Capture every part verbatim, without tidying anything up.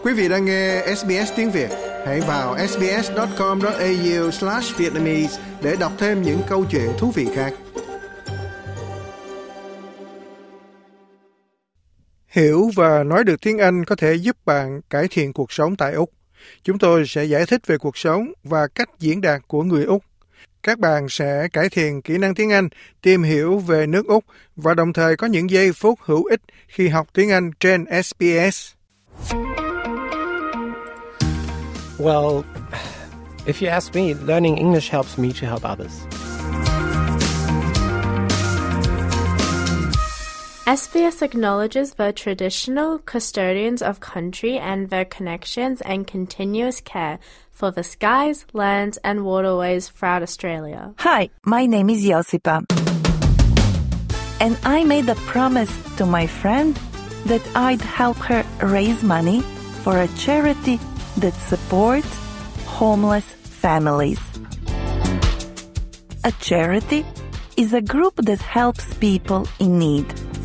Quý vị đang nghe ét bê ét tiếng Việt. Hãy vào sbs chấm com chấm a u slash vietnamese để đọc thêm những câu chuyện thú vị khác. Hiểu và nói được tiếng Anh có thể giúp bạn cải thiện cuộc sống tại Úc. Chúng tôi sẽ giải thích về cuộc sống và cách diễn đạt của người Úc. Các bạn sẽ cải thiện kỹ năng tiếng Anh, tìm hiểu về nước Úc và đồng thời có những giây phút hữu ích khi học tiếng Anh trên ét bê ét. Well, if you ask me, learning English helps me to help others. S B S acknowledges the traditional custodians of country and their connections and continuous care for the skies, lands and waterways throughout Australia. Hi, my name is Josipa. And I made a promise to my friend that I'd help her raise money for a charity that supports homeless families. A charity is a group that helps people in need.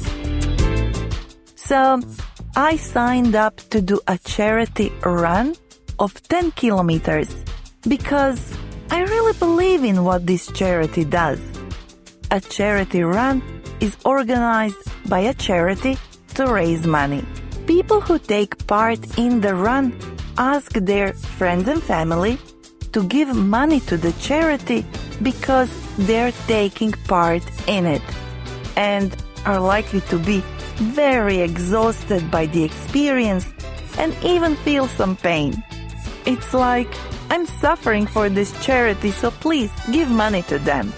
So, I signed up to do a charity run of ten kilometers because I really believe in what this charity does. A charity run is organized by a charity to raise money. People who take part in the run ask their friends and family to give money to the charity because they're taking part in it and are likely to be very exhausted by the experience and even feel some pain. It's like, I'm suffering for this charity, so please give money to them.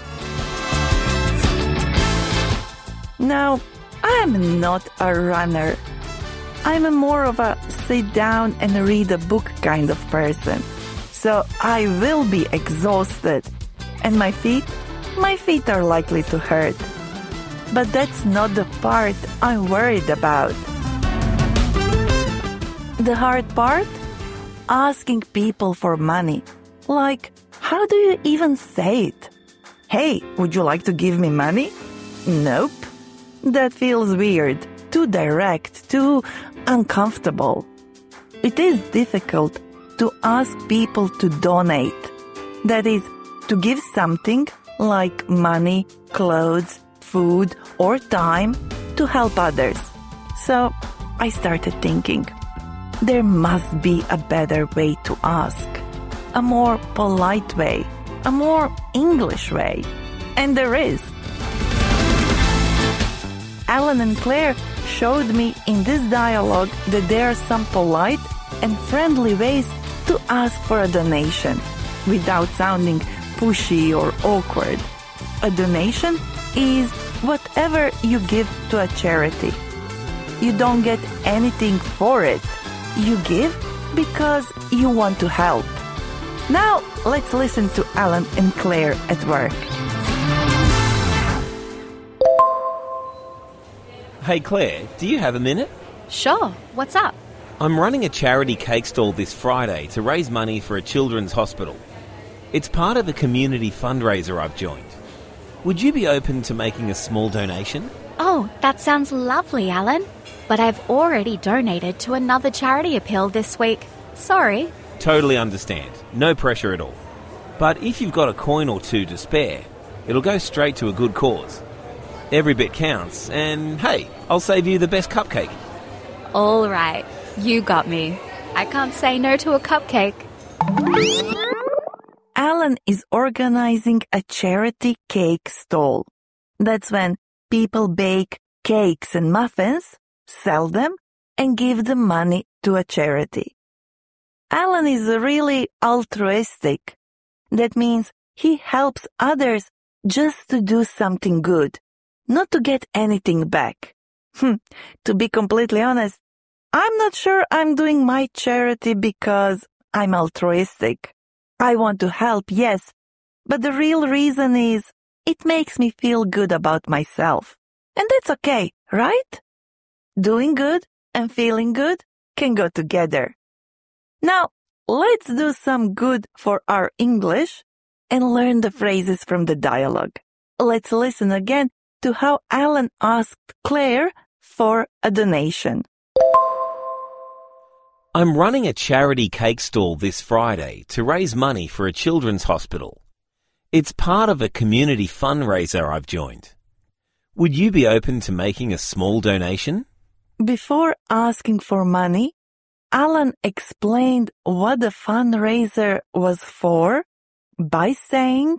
Now, I'm not a runner. I'm a more of a sit down and read a book kind of person. So I will be exhausted. And my feet? My feet are likely to hurt. But that's not the part I'm worried about. The hard part? Asking people for money. Like, how do you even say it? Hey, would you like to give me money? Nope. That feels weird, too direct, too uncomfortable. It is difficult to ask people to donate. That is, to give something like money, clothes, food, or time to help others. So I started thinking, there must be a better way to ask, a more polite way, a more English way. And there is. Alan and Claire showed me in this dialogue that there are some polite and friendly ways to ask for a donation without sounding pushy or awkward. A donation is whatever you give to a charity. You don't get anything for it. You give because you want to help. Now, let's listen to Alan and Claire at work. Hey Claire, do you have a minute? Sure, what's up? I'm running a charity cake stall this Friday to raise money for a children's hospital. It's part of a community fundraiser I've joined. Would you be open to making a small donation? Oh, that sounds lovely, Alan. But I've already donated to another charity appeal this week. Sorry. Totally understand. No pressure at all. But if you've got a coin or two to spare, it'll go straight to a good cause. Every bit counts, and hey, I'll save you the best cupcake. All right, you got me. I can't say no to a cupcake. Alan is organizing a charity cake stall. That's when people bake cakes and muffins, sell them, and give the money to a charity. Alan is really altruistic. That means he helps others just to do something good, not to get anything back. Hmm. To be completely honest, I'm not sure I'm doing my charity because I'm altruistic. I want to help, yes, but the real reason is it makes me feel good about myself. And that's okay, right? Doing good and feeling good can go together. Now, let's do some good for our English and learn the phrases from the dialogue. Let's listen again to how Alan asked Claire for a donation. I'm running a charity cake stall this Friday to raise money for a children's hospital. It's part of a community fundraiser I've joined. Would you be open to making a small donation? Before asking for money, Alan explained what the fundraiser was for by saying,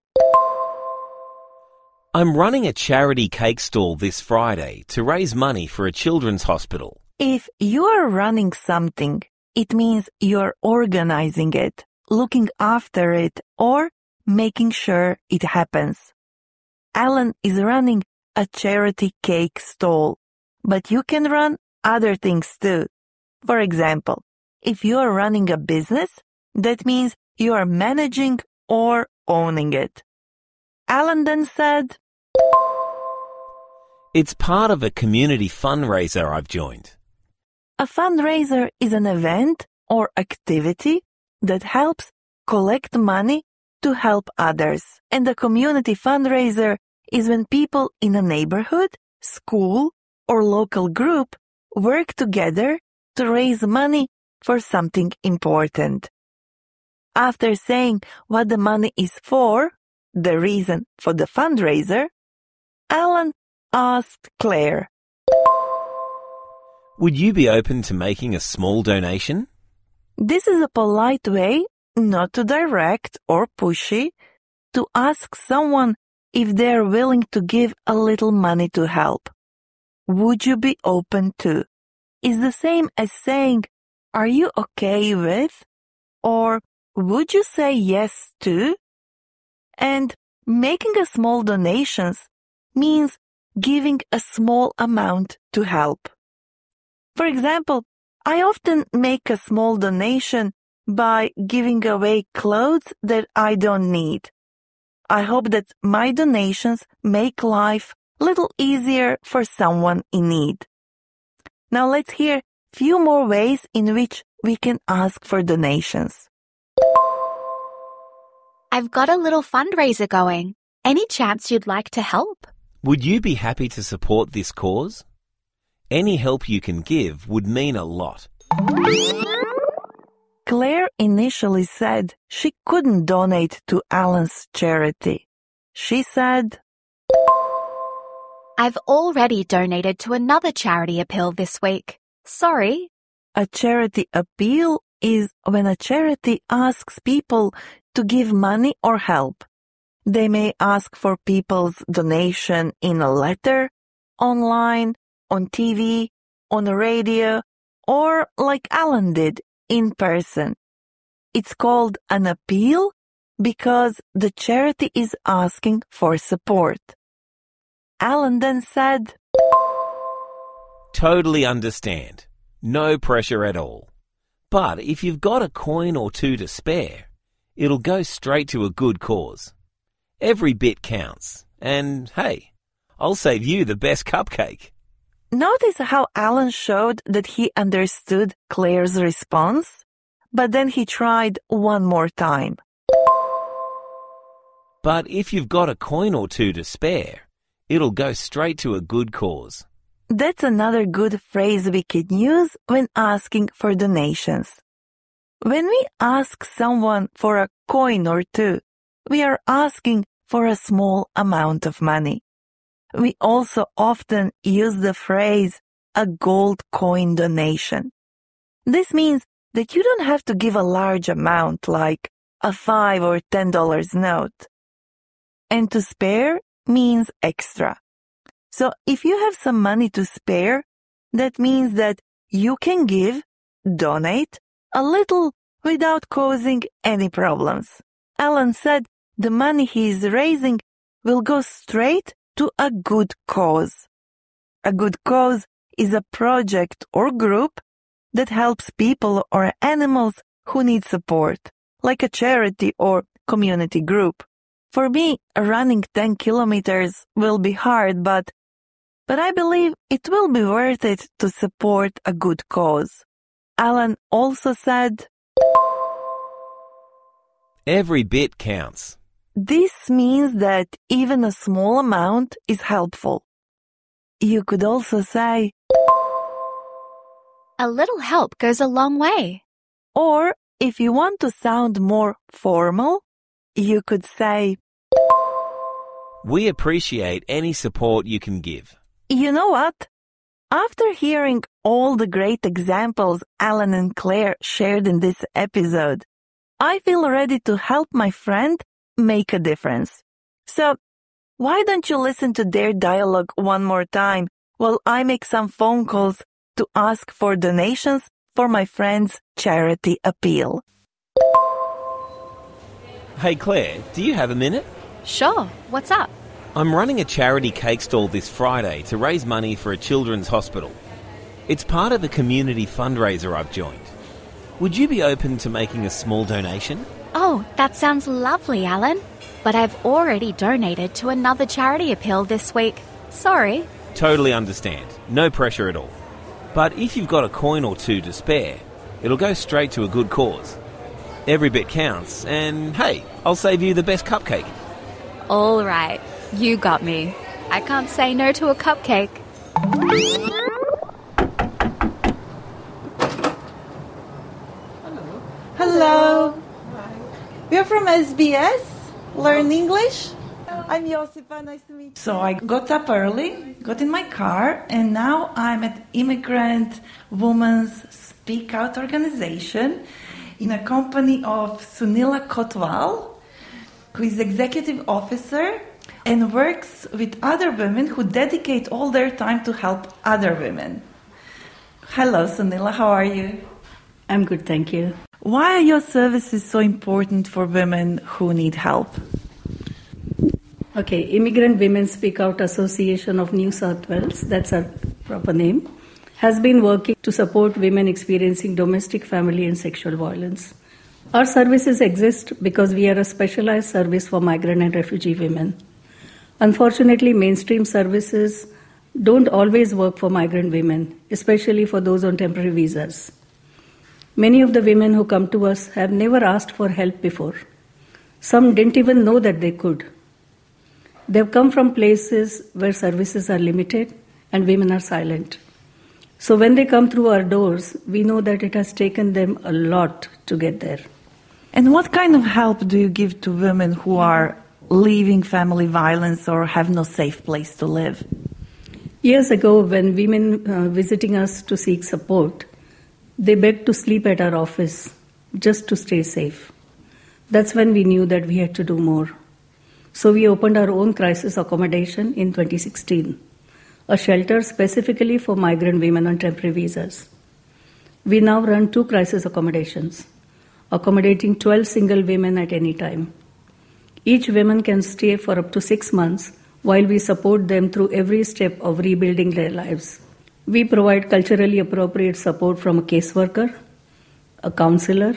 I'm running a charity cake stall this Friday to raise money for a children's hospital. If you are running something, it means you're organizing it, looking after it, or making sure it happens. Alan is running a charity cake stall, but you can run other things too. For example, if you are running a business, that means you are managing or owning it. Alan then said, It's part of a community fundraiser I've joined. A fundraiser is an event or activity that helps collect money to help others. And a community fundraiser is when people in a neighborhood, school, or local group work together to raise money for something important. After saying what the money is for, the reason for the fundraiser, Alan asked Claire, Would you be open to making a small donation? This is a polite way, not too direct or pushy, to ask someone if they're willing to give a little money to help. Would you be open to? Is the same as saying, are you okay with? Or would you say yes to? And making a small donations means giving a small amount to help. For example, I often make a small donation by giving away clothes that I don't need. I hope that my donations make life a little easier for someone in need. Now let's hear a few more ways in which we can ask for donations. I've got a little fundraiser going. Any chance you'd like to help? Would you be happy to support this cause? Any help you can give would mean a lot. Claire initially said she couldn't donate to Alan's charity. She said, I've already donated to another charity appeal this week. Sorry. A charity appeal is when a charity asks people to give money or help. They may ask for people's donation in a letter, online, on T V, on the radio, or like Alan did, in person. It's called an appeal because the charity is asking for support. Alan then said, Totally understand. No pressure at all. But if you've got a coin or two to spare, it'll go straight to a good cause. Every bit counts. And hey, I'll save you the best cupcake. Notice how Alan showed that he understood Claire's response, but then he tried one more time. But if you've got a coin or two to spare, it'll go straight to a good cause. That's another good phrase we can use when asking for donations. When we ask someone for a coin or two, we are asking for a small amount of money. We also often use the phrase a gold coin donation. This means that you don't have to give a large amount like a five or ten dollars note. And to spare means extra. So if you have some money to spare, that means that you can give, donate, a little without causing any problems. Alan said the money he is raising will go straight to a good cause. A good cause is a project or group that helps people or animals who need support, like a charity or community group. For me, running ten kilometers will be hard, but, but I believe it will be worth it to support a good cause. Alan also said, Every bit counts. This means that even a small amount is helpful. You could also say, A little help goes a long way. Or if you want to sound more formal, you could say, We appreciate any support you can give. you know what? After hearing all the great examples Alan and Claire shared in this episode, I feel ready to help my friend make a difference. So, why don't you listen to their dialogue one more time while I make some phone calls to ask for donations for my friend's charity appeal? Hey Claire, do you have a minute? Sure, what's up? I'm running a charity cake stall this Friday to raise money for a children's hospital. It's part of a community fundraiser I've joined. Would you be open to making a small donation? Oh, that sounds lovely, Alan. But I've already donated to another charity appeal this week. Sorry. Totally understand. No pressure at all. But if you've got a coin or two to spare, it'll go straight to a good cause. Every bit counts, and hey, I'll save you the best cupcake. All right, you got me. I can't say no to a cupcake. Hello. We are from S B S. Learn English. I'm Josipa. Nice to meet you. So I got up early, got in my car, and now I'm at Immigrant Women's Speak Out organization in a company of Sunila Kotwal, who is executive officer and works with other women who dedicate all their time to help other women. Hello, Sunila. How are you? I'm good, thank you. Why are your services so important for women who need help? Okay, Immigrant Women Speak Out Association of New South Wales, that's our proper name, has been working to support women experiencing domestic, family and sexual violence. Our services exist because we are a specialized service for migrant and refugee women. Unfortunately, mainstream services don't always work for migrant women, especially for those on temporary visas. Many of the women who come to us have never asked for help before. Some didn't even know that they could. They've come from places where services are limited and women are silent. So when they come through our doors, we know that it has taken them a lot to get there. And what kind of help do you give to women who are leaving family violence or have no safe place to live? Years ago, when women uh, visiting us to seek support, they begged to sleep at our office just to stay safe. That's when we knew that we had to do more. So we opened our own crisis accommodation in twenty sixteen, a shelter specifically for migrant women on temporary visas. We now run two crisis accommodations, accommodating twelve single women at any time. Each woman can stay for up to six months while we support them through every step of rebuilding their lives. We provide culturally appropriate support from a caseworker, a counselor.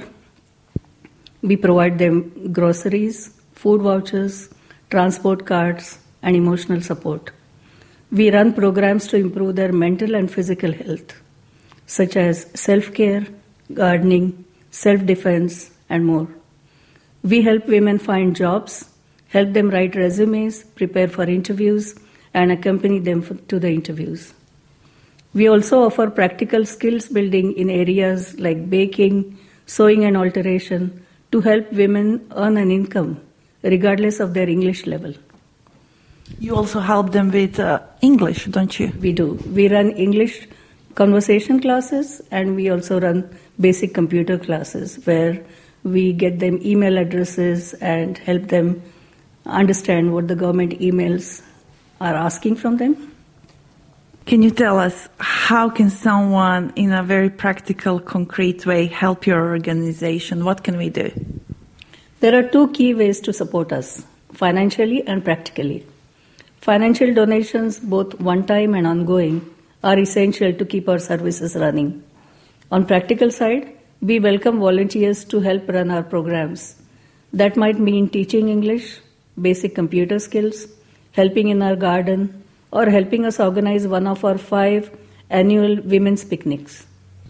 We provide them groceries, food vouchers, transport cards, and emotional support. We run programs to improve their mental and physical health, such as self-care, gardening, self-defense, and more. We help women find jobs, help them write resumes, prepare for interviews, and accompany them to the interviews. We also offer practical skills building in areas like baking, sewing and alteration to help women earn an income regardless of their English level. You also help them with uh, English, don't you? We do. We run English conversation classes and we also run basic computer classes where we get them email addresses and help them understand what the government emails are asking from them. Can you tell us how can someone in a very practical, concrete way help your organization? What can we do? There are two key ways to support us, financially and practically. Financial donations, both one-time and ongoing, are essential to keep our services running. On practical side, we welcome volunteers to help run our programs. That might mean teaching English, basic computer skills, helping in our garden, or helping us organize one of our five annual women's picnics.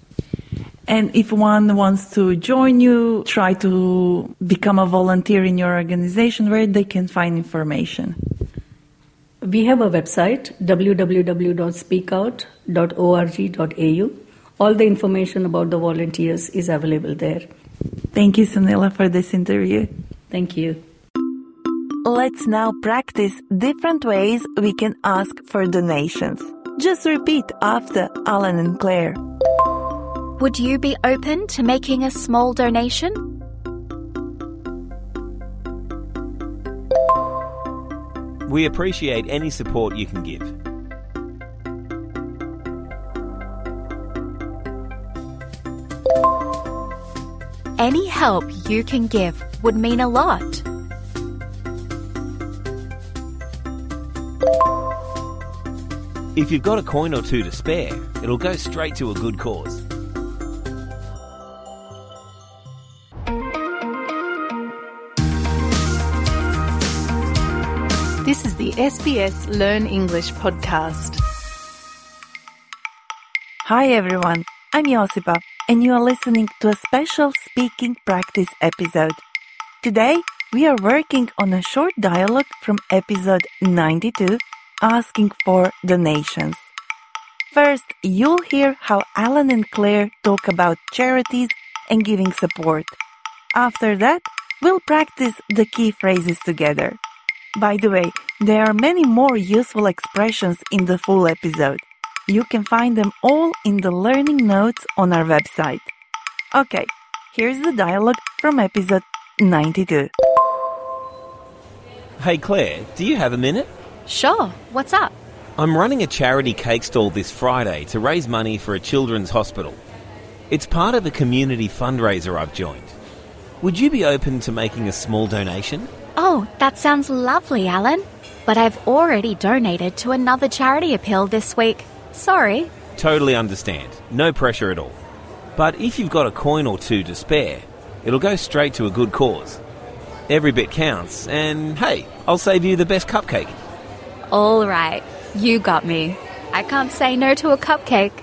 And if one wants to join you, try to become a volunteer in your organization, where they can find information? We have a website, w w w dot speak out dot org dot a u, All the information about the volunteers is available there. Thank you, Sunila, for this interview. Thank you. Let's now practice different ways we can ask for donations. Just repeat after Alan and Claire. Would you be open to making a small donation? We appreciate any support you can give. Any help you can give would mean a lot. If you've got a coin or two to spare, it'll go straight to a good cause. This is the S B S Learn English podcast. Hi everyone, I'm Josipa, and you are listening to a special speaking practice episode. Today, we are working on a short dialogue from episode ninety-two, asking for donations. First, you'll hear how Alan and Claire talk about charities and giving support. After that, we'll practice the key phrases together. By the way, there are many more useful expressions in the full episode. You can find them all in the learning notes on our website. Okay, here's the dialogue from episode ninety-two. Hey Claire, do you have a minute? Sure, what's up? I'm running a charity cake stall this Friday to raise money for a children's hospital. It's part of a community fundraiser I've joined. Would you be open to making a small donation? Oh, that sounds lovely, Alan. But I've already donated to another charity appeal this week. Sorry. Totally understand. No pressure at all. But if you've got a coin or two to spare, it'll go straight to a good cause. Every bit counts, and hey, I'll save you the best cupcake. All right, you got me. I can't say no to a cupcake.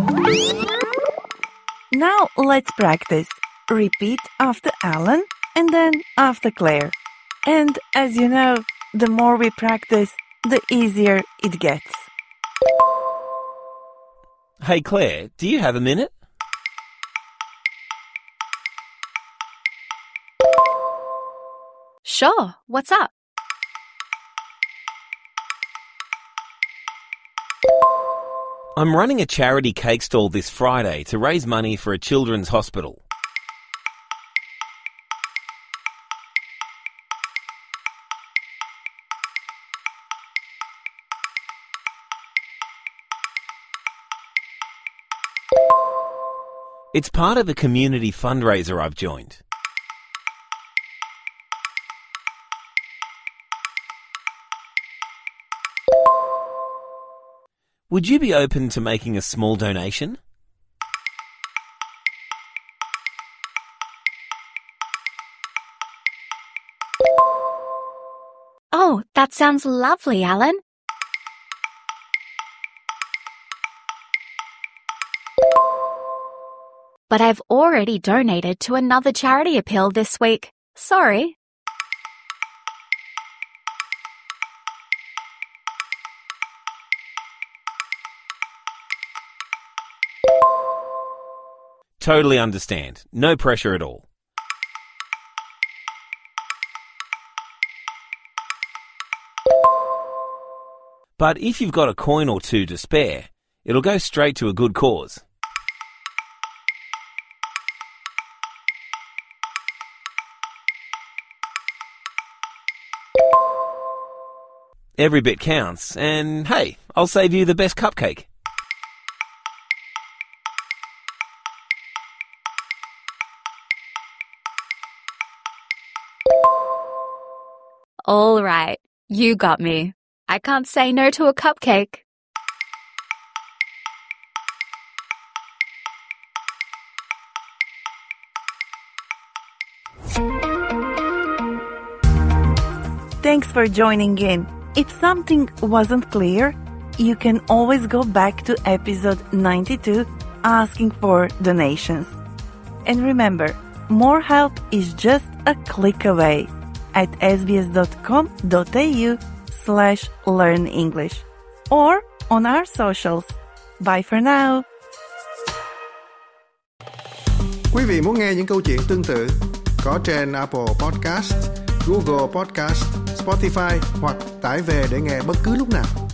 Now let's practice. Repeat after Alan and then after Claire. And as you know, the more we practice, the easier it gets. Hey Claire, do you have a minute? Sure, what's up? I'm running a charity cake stall this Friday to raise money for a children's hospital. It's part of a community fundraiser I've joined. Would you be open to making a small donation? Oh, that sounds lovely, Alan. But I've already donated to another charity appeal this week. Sorry. Totally understand. No pressure at all. But if you've got a coin or two to spare, it'll go straight to a good cause. Every bit counts, and hey, I'll save you the best cupcake. All right, you got me. I can't say no to a cupcake. Thanks for joining in. If something wasn't clear, you can always go back to episode ninety-two, asking for donations. And remember, more help is just a click away at sbs.com.au slash learn English or on our socials. Bye for now. Quý vị muốn nghe những câu chuyện tương tự có trên Apple Podcast, Google Podcast, Spotify hoặc tải về để nghe bất cứ lúc nào.